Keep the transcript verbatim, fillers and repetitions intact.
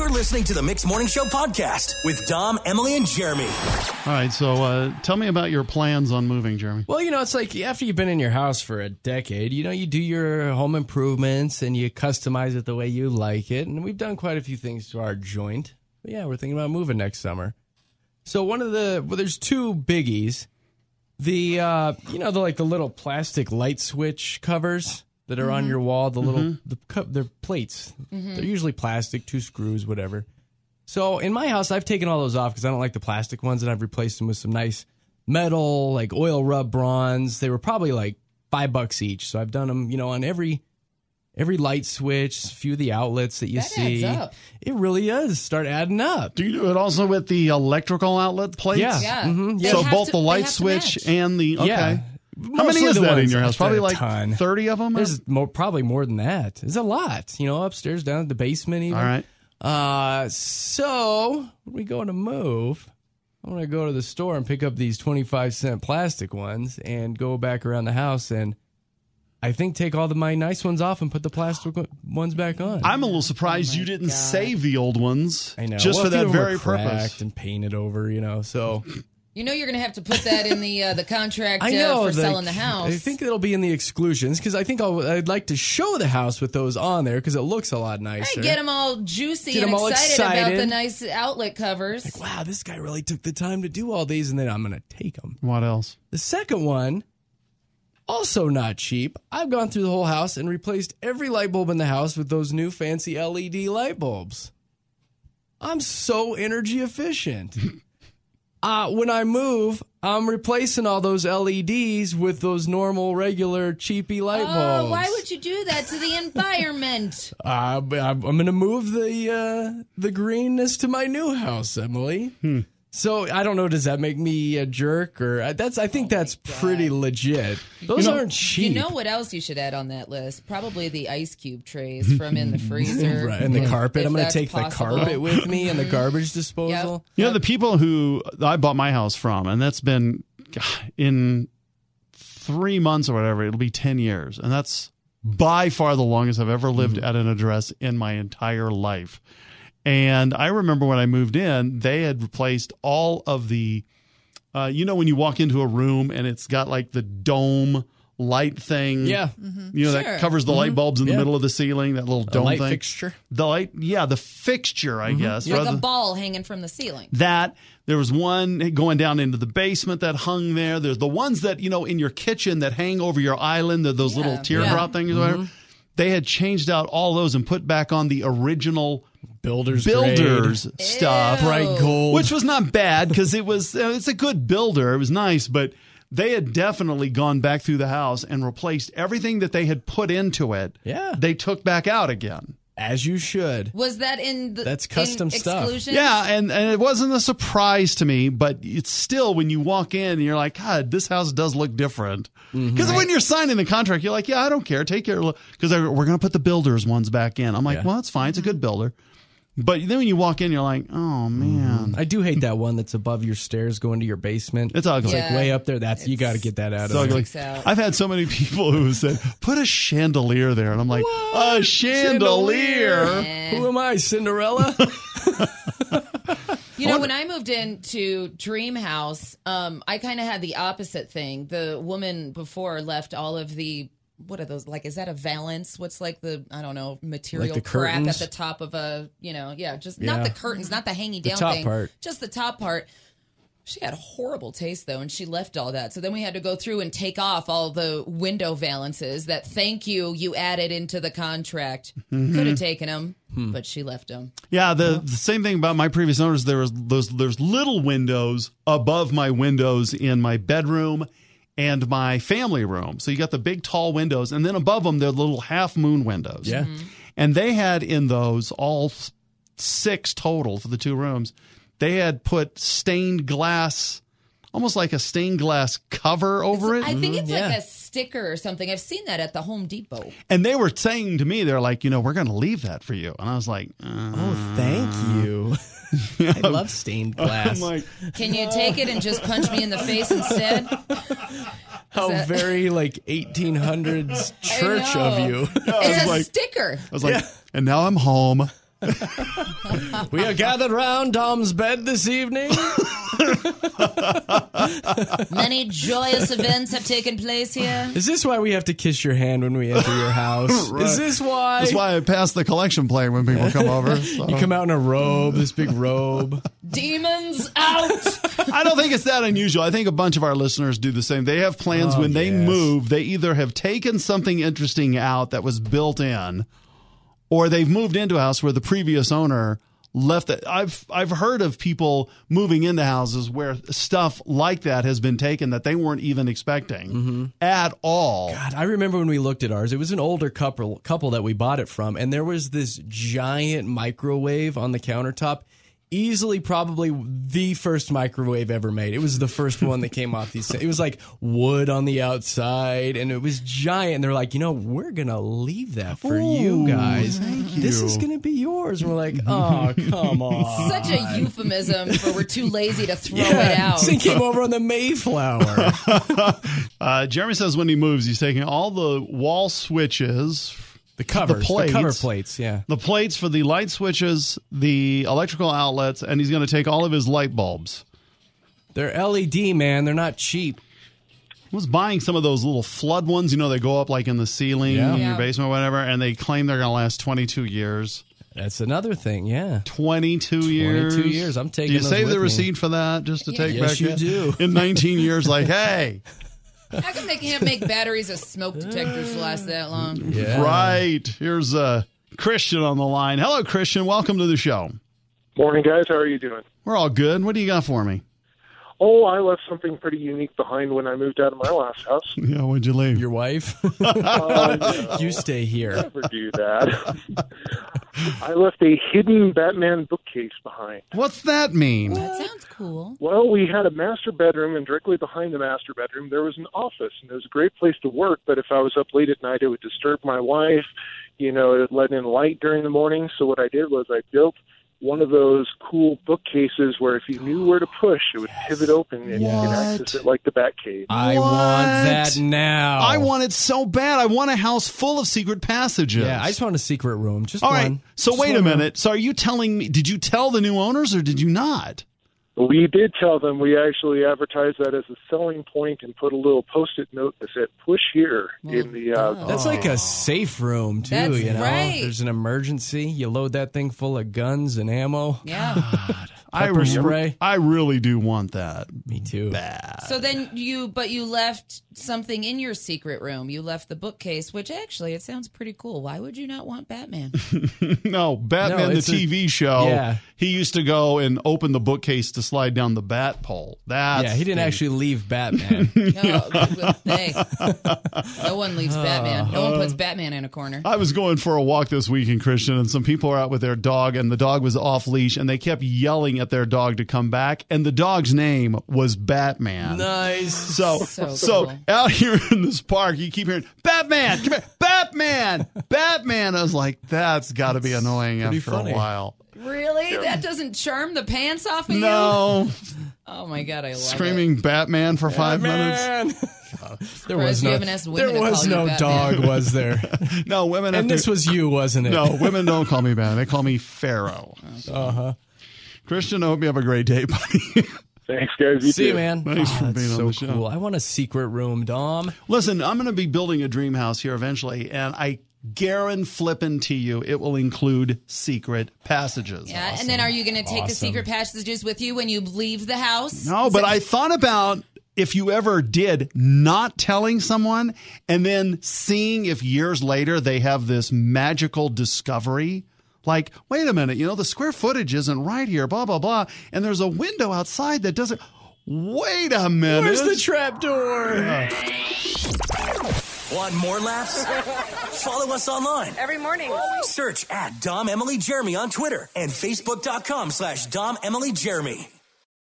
You're listening to the Mixed Morning Show podcast with Dom, Emily, and Jeremy. All right, so uh, tell me about your plans on moving, Jeremy. Well, you know, it's like after you've been in your house for a decade, you know, you do your home improvements and you customize it the way you like it. And we've done quite a few things to our joint. But yeah, we're thinking about moving next summer. So one of the, well, there's two biggies. The, uh, you know, the like the little plastic light switch covers that are mm-hmm. on your wall, the little, mm-hmm. the cu- they're plates. Mm-hmm. They're usually plastic, two screws, whatever. So in my house, I've taken all those off because I don't like the plastic ones, and I've replaced them with some nice metal, like oil rub bronze. They were probably like five bucks each. So I've done them, you know, on every every light switch, a few of the outlets that you that see. Adds up. It really does start adding up. Do you do it also with the electrical outlet plates? Yeah. Yeah. Mm-hmm. They So have both to- the they light have to switch match. and the, okay. Yeah. How many Mostly is the that in ones- your house? Probably a like ton. thirty of them? There's more, probably more than that. It's a lot, you know, upstairs, down at the basement even. All right. Uh, so when we go to move, I'm going to go to the store and pick up these twenty-five cent plastic ones and go back around the house and I think take all the my nice ones off and put the plastic ones back on. I'm a little surprised Oh you my didn't God. save the old ones. I know. Just Well, for a few that of them very were cracked purpose. and painted over, you know, so. You know you're going to have to put that in the uh, the contract uh, I know for the- selling the house. I think it'll be in the exclusions because I think I'll, I'd like to show the house with those on there because it looks a lot nicer. Right, get them all juicy Get and 'em all excited, about excited. the nice outlet covers. Like, wow, this guy really took the time to do all these, and then I'm going to take them. What else? The second one, also not cheap. I've gone through the whole house and replaced every light bulb in the house with those new fancy L E D light bulbs. I'm so energy efficient. Uh, when I move, I'm replacing all those L E Ds with those normal, regular, cheapy light bulbs. Oh, why would you do that to the environment? Uh, I'm going to move the uh, the greenness to my new house, Emily. Hmm. So I don't know. Does that make me a jerk or uh, that's? I think Oh that's pretty legit. Those You know- aren't cheap. You know what else you should add on that list? Probably the ice cube trays from in the freezer. Right, and the if- carpet. if I'm going to that's take possible. the carpet with me and the garbage disposal. You know, the people who I bought my house from, and that's been God, in three months or whatever, it'll be ten years. And that's by far the longest I've ever lived Mm-hmm. at an address in my entire life. And I remember when I moved in, they had replaced all of the, uh, you know, when you walk into a room and it's got like the dome light thing. Yeah. You know, Sure. that covers the light bulbs in the Yeah. middle of the ceiling, that little A dome light thing. fixture. The light, yeah, the fixture, I guess. Like rather- a ball hanging from the ceiling. that there was one going down into the basement that hung there. There's the ones that, you know, in your kitchen that hang over your island, the, those Yeah. little teardrop Yeah. things or whatever. They had changed out all those and put back on the original Builders, builders grade, stuff, Ew. bright gold. which was not bad because it was uh, it's a good builder. It was nice, but they had definitely gone back through the house and replaced everything that they had put into it. Yeah. They took back out again. as you should. Was that in the That's custom in stuff. exclusions? Yeah, and, and it wasn't a surprise to me, but it's still when you walk in and you're like, God, this house does look different. Because when you're signing the contract, you're like, yeah, I don't care. Take care. Because we're going to put the builders ones back in. I'm like, Yeah. well, that's fine. It's a good builder. But then when you walk in, you're like, oh, man. I do hate that one that's above your stairs going to your basement. It's ugly. It's like Yeah. way up there. That's you got to get that out It's of ugly. there. out. I've had so many people who said, put a chandelier there. And I'm like, a chandelier? Eh. Who am I, Cinderella? You know, when I moved into Dream House, um, I kind of had the opposite thing. The woman before left all of the, what are those? Like, is that a valance? What's like the, I don't know, material Like the crap at curtains? the top of a, you know, yeah, just Yeah. not the curtains, not the hanging down top thing. part. Just the top part. She had horrible taste, though, and she left all that. So then we had to go through and take off all the window valances that, thank you, you added into the contract. Could have taken them, but she left them. Yeah, the, the same thing about my previous owners. There was those there's little windows above my windows in my bedroom and my family room. So you got the big tall windows, and then above them they're little half moon windows. Yeah. And they had in those all six total for the two rooms. They had put stained glass, almost like a stained glass cover over it. I think it's yeah. like a sticker or something. I've seen that at the Home Depot. And they were saying to me, they're like, you know, we're going to leave that for you. And I was like, uh, Oh, thank you. I love stained glass. I'm like, Can you take it and just punch me in the face instead? How that- very like eighteen hundreds church know. of you. It's a like- sticker. I was like, Yeah. and now I'm home. We are gathered round Dom's bed this evening. Many joyous events have taken place here. Is this why we have to kiss your hand when we enter your house? Right. Is this why? That's why I pass the collection plate when people come over. So. You come out in a robe, this big robe. Demons out! I don't think it's that unusual. I think a bunch of our listeners do the same. They have plans Oh, when they yes. move. They either have taken something interesting out that was built in, or they've moved into a house where the previous owner left it. I've I've heard of people moving into houses where stuff like that has been taken that they weren't even expecting Mm-hmm. at all. God, I remember when we looked at ours. It was an older couple couple that we bought it from, and there was this giant microwave on the countertop. Easily, probably the first microwave ever made. It was the first one that came off these. It was like wood on the outside, and it was giant. And they're like, you know, we're gonna leave that for you Ooh, guys. thank you. This is gonna be yours. And we're like, oh, come on. Such a euphemism for we're too lazy to throw it Yeah, out. this thing came over on the Mayflower. Uh, Jeremy says when he moves, he's taking all the wall switches, The covers, the, plates. cover plates, yeah. the plates for the light switches, the electrical outlets, and he's going to take all of his light bulbs. They're L E D, man. They're not cheap. I was buying some of those little flood ones, you know, they go up like in the ceiling Yeah. in Yeah. your basement or whatever, and they claim they're going to last twenty-two years. That's another thing, yeah. twenty-two years. twenty-two years. I'm taking Do you those save with the me. receipt for that just to Yeah. take Yes, back you in- do. in nineteen years? Like, hey, How come they can't make batteries as smoke detectors last that long? Yeah. right. Here's uh, Christian on the line. Hello, Christian. Welcome to the show. Morning, guys. How are you doing? We're all good. What do you got for me? Oh, I left something pretty unique behind when I moved out of my last house. Yeah, what'd you leave? Your wife? Uh, no, You stay here. never do that. I left a hidden Batman bookcase behind. What's that mean? That sounds cool. Well, we had a master bedroom, and directly behind the master bedroom, there was an office, and it was a great place to work. But if I was up late at night, it would disturb my wife. You know, it would let in light during the morning. So what I did was I built one of those cool bookcases where if you knew where to push, it would pivot open and you What? could access it like the Batcave. I What? want that now. I want it so bad. I want a house full of secret passages. Yeah, I just want a secret room. Just All one. right. So Just wait a one room. minute. So are you telling me, did you tell the new owners or did you not? We did tell them. We actually advertised that as a selling point and put a little post-it note that said "push here" in the. Uh, That's like a safe room, too, That's you know? right. There's an emergency. You load that thing full of guns and ammo. Yeah. Pepper I, spray. I really do want that. Me too. So then you, but you left something in your secret room. You left the bookcase, which actually it sounds pretty cool. Why would you not want Batman? No, Batman, No, the it's a- T V show. Yeah. He used to go and open the bookcase to slide down the bat pole. That's Yeah, he didn't the- actually leave Batman. No, hey, no one leaves Batman. No one puts Batman in a corner. I was going for a walk this weekend, Christian, and some people were out with their dog, and the dog was off leash, and they kept yelling at their dog to come back, and the dog's name was Batman. Nice. So, So so, cool. out here in this park, you keep hearing Batman, come here, Batman, Batman. I was like, that's got to be annoying pretty after funny. a while. Really? That doesn't charm the pants off of you? No, Oh my god, I love screaming Batman for five minutes. Man. There was Surprised you no, haven't asked women there to was call you no Batman. dog, was there? No, women. have And to- this was you, wasn't it? no, women don't call me Batman. They call me Pharaoh. Uh-huh. Christian, I hope you have a great day, buddy. Thanks, guys. You See you, too. man. Thanks Oh, for that's being on so the show. cool. I want a secret room, Dom. Listen, I'm going to be building a dream house here eventually, and I guarantee flippin' to you it will include secret passages. Yeah, and then are you going to take the Awesome. secret passages with you when you leave the house? No, but I thought about if you ever did not telling someone and then seeing if years later they have this magical discovery. Like, wait a minute, you know, the square footage isn't right here, blah, blah, blah. And there's a window outside that doesn't. Wait a minute. Where's the trap door? Want more laughs? Follow us online. Every morning. Search at Dom Emily Jeremy on Twitter and Facebook.com slash Dom Emily Jeremy.